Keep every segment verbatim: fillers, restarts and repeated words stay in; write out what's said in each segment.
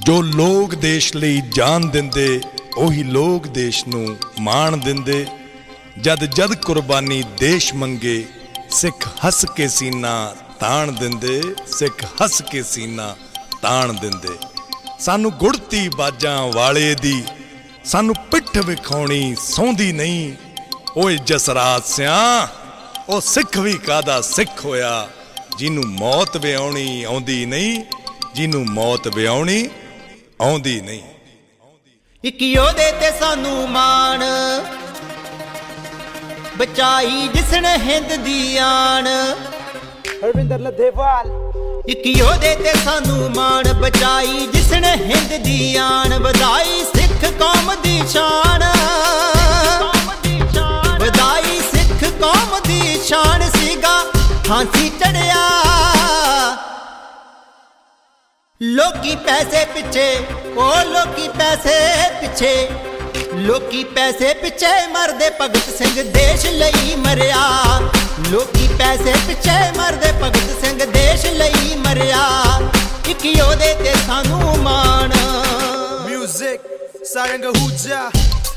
ਜੋ ਲੋਕ ਦੇਸ਼ ਲਈ ਜਾਨ ਦਿੰਦੇ ਉਹੀ ਲੋਕ ਦੇਸ਼ ਨੂੰ ਮਾਣ ਦਿੰਦੇ। ਜਦ ਜਦ ਕੁਰਬਾਨੀ ਦੇਸ਼ ਮੰਗੇ ਸਿੱਖ ਹੱਸ ਕੇ ਸੀਨਾ ਤਾਣ ਦਿੰਦੇ। ਸਿੱਖ ਹੱਸ ਕੇ ਸੀਨਾ ਤਾਣ ਦਿੰਦੇ। ਸਾਨੂੰ ਗੁੜਤੀ ਬਾਜਾਂ ਵਾਲੇ ਦੀ ਸਾਨੂੰ ਪਿੱਠ ਵਿਖਾਉਣੀ ਸੌਂਦੀ ਨਹੀਂ। ਓਏ ਜਸਰਾਜ ਸਿਆਂ ਉਹ ਸਿੱਖ ਵੀ ਕਾਹਦਾ ਸਿੱਖ ਹੋਇਆ ਜਿਹਨੂੰ ਮੌਤ ਵਿਆਉਣੀ ਆਉਂਦੀ ਨਹੀਂ। ਜਿਹਨੂੰ ਮੌਤ ਵਿਆਉਣੀ ਆਉਂਦੀ ਨਹੀਂ। ਇੱਕ ਉਹਦੇ ਤੇ ਸਾਨੂੰ ਮਾਣ ਬਚਾਈ ਜਿਸਨੇ ਹਿੰਦ ਦੀ ਆਣ। ਹਰਵਿੰਦਰ ਲੱਧੇਵਾਲ। ਇੱਕ ਉਹਦੇ ਤੇ ਸਾਨੂੰ ਮਾਣ ਬਚਾਈ ਜਿਸਨੇ ਹਿੰਦ ਦੀ ਆਣ। ਵਧਾਈ ਸਿੱਖ ਕੌਮ ਦੀ ਸ਼ਾਨ। ਵਧਾਈ ਸਿੱਖ ਕੌਮ ਦੀ ਸ਼ਾਨ। ਸੀਗਾ ਫਾਂਸੀ ਚੜਿਆ ਲੋਕੀ ਪੈਸੇ ਪਿੱਛੇ। ਉਹ ਲੋਕੀ ਪੈਸੇ ਪਿੱਛੇ ਲੋਕੀ ਪੈਸੇ ਪਿੱਛੇ ਮਰਦੇ। ਭਗਤ ਸਿੰਘ ਦੇਸ਼ ਲਈ ਮਰਿਆ। ਲੋਕੀ ਪੈਸੇ ਪਿੱਛੇ ਮਰਦੇ। ਭਗਤ ਸਿੰਘ ਦੇਸ਼ ਲਈ ਮਰਿਆ। ਇੱਕ ਉਹਦੇ ਤੇ ਸਾਨੂੰ ਮਾਣ। ਮਿਊਜ਼ਿਕ ਸਾਰੰਗ ਹੂਜਾ।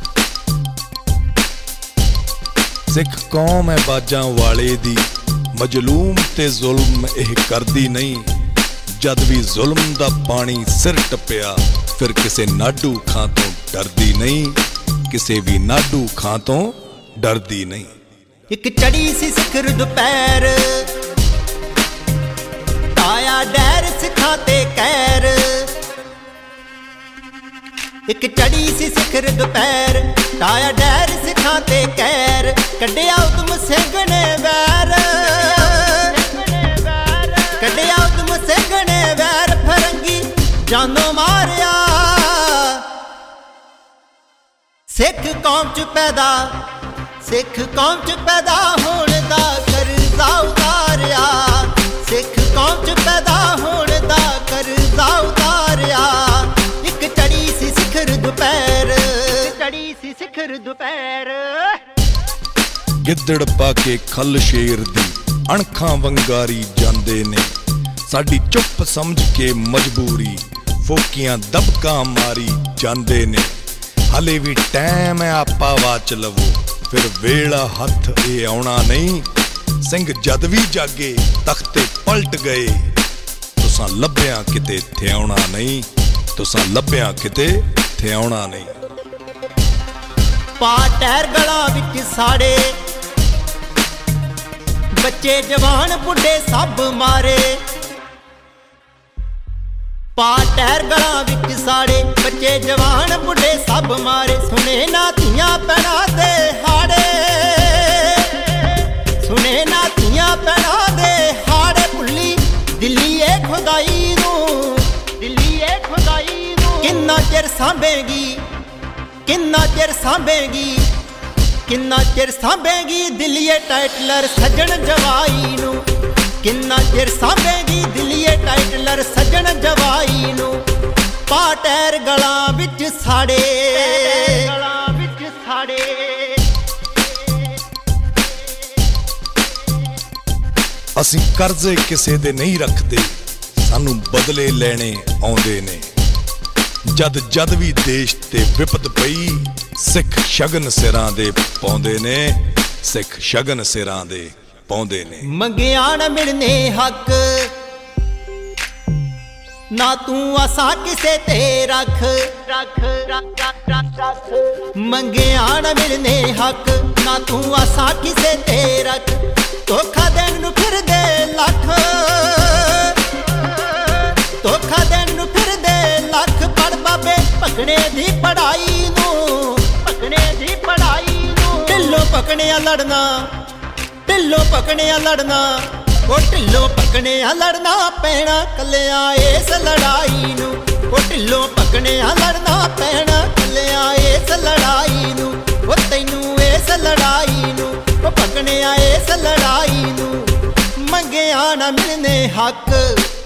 ਸਿੱਖ ਕੌਮ ਹੈ ਬਾਜਾਂ ਵਾਲੇ ਦੀ ਮਜਲੂਮ ਤੇ ਜ਼ੁਲਮ ਇਹ ਕਰਦੀ ਨਹੀਂ। ਜਦ ਵੀ ਜ਼ੁਲਮ ਦਾ ਪਾਣੀ ਸਿਰ ਟੱਪਿਆ ਫਿਰ ਕਿਸੇ ਨਾਡੂ ਖਾਂ ਤੋਂ ਡਰਦੀ ਨਹੀਂ। ਕਿਸੇ ਵੀ ਨਾਡੂ ਖਾਂ ਤੋਂ ਡਰਦੀ ਨਹੀਂ। ਇੱਕ ਚੜੀ ਸੀ ਸਿਖਰ ਦੁਪਹਿਰ ਤਾਇਆ ਡੈਰ ਸਿੱਖਾਂ ਤੇ ਕਹਿਰ। ਇੱਕ ਚੜੀ ਸੀ ਸਿਖਰ ਦੁਪਹਿਰ ਤਾਇਆ ਡੈਰ ਸਿੱਖਾਂ ਤੇ ਕਹਿਰ। ਕੱਢਿਆ ਉਦਮ ਸਿੰਘ ਨੇ ਵੈਰ। ਕੱਢਿਆ ਉਦਮ ਸਿੰਘ ਨੇ ਵੈਰ। ਫਰੰਗੀ ਜਾਨੋਂ ਮਾਰਿਆ। ਸਿੱਖ ਕੌਮ ਚ ਪੈਦਾ ਸਿੱਖ ਕੌਮ ਚ ਪੈਦਾ ਹੋਣ ਦਾ ਕਰਜ਼ਾ ਉਤਾਰਿਆ। ਸਿੱਖ ਕੌਮ ਚ ਪੈਦਾ ਹੋਣ ਦਾ ਕਰਜ਼ਾ ਉਤਾਰਿਆ। ਇੱਕ ਚੜੀ ਸੀ ਸਿਖਰ ਦੁਪਹਿਰ ਚੜੀ ਸੀ ਸਿਖਰ ਦੁਪਹਿਰ। ਗਿੱਦੜ ਪਾ ਕੇ ਖੱਲ ਸ਼ੇਰ ਦੀ ਅਣਖਾਂ ਵੰਗਾਰੀ ਜਾਂਦੇ ਨੇ। ਸਾਡੀ ਚੁੱਪ ਸਮਝ ਕੇ ਮਜਬੂਰੀ ਫੋਕੀਆਂ ਦਬਕਾ ਮਾਰੀ ਜਾਂਦੇ ਨੇ। ਹਲੇ ਵੀ ਟਾਈਮ ਹੈ ਆਪਾ ਵਾਚ ਲਵੋ ਫਿਰ ਵੇਲਾ ਹੱਥ ਇਹ ਆਉਣਾ ਨਹੀਂ। ਸਿੰਘ ਜਦ ਵੀ ਜਾਗੇ ਤਖਤੇ ਪਲਟ ਗਏ। ਤੁਸਾਂ ਲੱਭਿਆ ਕਿਤੇ ਥਿਆਉਣਾ ਨਹੀਂ। ਤੁਸਾਂ ਲੱਭਿਆ ਕਿਤੇ ਥਿਆਉਣਾ ਨਹੀਂ। ਪਾ ਟਹਿਰ ਗਲਾਂ ਵਿੱਚ ਸਾੜੇ ਬੱਚੇ ਜਵਾਨ ਬੁੱਢੇ ਸਭ ਮਾਰੇ। ਪਾ ਟਹਿਰ ਗਲਾਂ ਵਿੱਚ ਸਾੜੇ ਬੱਚੇ ਜਵਾਨ ਬੁੱਢੇ ਸਭ ਮਾਰੇ। ਸੁਣੇ ਨਾ ਧੀਆਂ ਭੈਣਾਂ ਦੇ ਹਾੜੇ। ਸੁਣੇ ਨਾ ਧੀਆਂ ਭੈਣਾਂ ਦੇ ਹਾੜੇ। ਭੁੱਲੀ ਦਿੱਲੀ ਏ ਖੁਦਾਈ ਨੂੰ। ਦਿੱਲੀ ਏ ਖੁਦਾਈ ਨੂੰ। ਕਿੰਨਾ ਚਿਰ ਸਾਂਭੇਗੀ ਕਿੰਨਾ ਚਿਰ ਸਾਂਭੇਗੀ ਕਿੰਨਾ ਚਿਰ ਸਾਂਭੇਗੀ ਦਿੱਲੀਏ ਟਾਈਟਲਰ ਸੱਜਣ ਜਵਾਈ ਨੂੰ। ਕਿੰਨਾ ਚਿਰ ਸਾਂਭੇਗੀ ਦਿੱਲੀਏ ਟਾਈਟਲਰ ਸੱਜਣ ਜਵਾਈ ਨੂੰ। ਪਾ ਟਹਿਰ ਗਲਾਂ ਵਿੱਚ ਸਾੜੇ ਗਲਾਂ ਵਿੱਚ ਸਾੜੇ। ਅਸੀਂ ਕਰਜ਼ੇ ਕਿਸੇ ਦੇ ਨਹੀਂ ਰੱਖਦੇ ਸਾਨੂੰ ਬਦਲੇ ਲੈਣੇ ਆਉਂਦੇ ਨੇ। ਜਦ ਜਦ ਵੀ ਦੇਸ਼ ਤੇ ਵਿਪਤ ਪਈ ਸਿੱਖ ਸ਼ਗਨ ਸਿਰਾਂ ਦੇ ਪਾਉਂਦੇ ਨੇ। ਸਿੱਖ ਸ਼ਗਨ ਸਿਰਾਂ ਦੇ ਪਾਉਂਦੇ ਨੇ। ਮੰਗਿਆ ਨਾ ਮਿਲਨੇ ਹੱਕ ਨਾ ਤੂੰ ਆਸਾਂ ਕਿਸੇ ਤੇ ਰੱਖ ਰੱਖ ਰੱਖ ਰੱਖ। ਮੰਗਿਆ ਨਾ ਮਿਲਨੇ ਹੱਕ ਨਾ ਤੂੰ ਆਸਾਂ ਕਿਸੇ ਤੇ ਰੱਖ। ਧੋਖਾ ਦੇਣ ਨੂੰ ਫਿਰਦੇ ਲੱਖ ਧੋਖਾ ਦੇਣ ਨੂੰ ਫਿਰਦੇ ਲੱਖ। ਪੜ ਬਾਬੇ ਭਗਣੇ ਦੀ ਪੜਾਈ ਨੂੰ ਭਗਣੇ ਦੀ ਪੜਾਈ ਨੂੰ। ਢਿੱਲੋਂ ਭਗਣਿਆ ਲੜਨਾ ਢਿੱਲੋਂ ਭਗਣਿਆ ਲੜਨਾ। ਉਹ ਢਿੱਲੋਂ ਭਗਣਿਆ ਲੜਨਾ ਪੈਣਾ ਕੱਲਿਆਂ ਇਸ ਲੜਾਈ ਨੂੰ। ਉਹ ਢਿੱਲੋਂ ਭਗਣਿਆ ਲੜਨਾ ਪੈਣਾ ਕੱਲਿਆਂ ਇਸ ਲੜਾਈ ਨੂੰ। ਉਹ ਤੈਨੂੰ ਇਸ ਲੜਾਈ ਨੂੰ ਉਹ ਭਗਣਿਆ ਇਸ ਲੜਾਈ ਨੂੰ। ਮੰਗਿਆ ਨਾ ਮਿਲਨੇ ਹੱਕ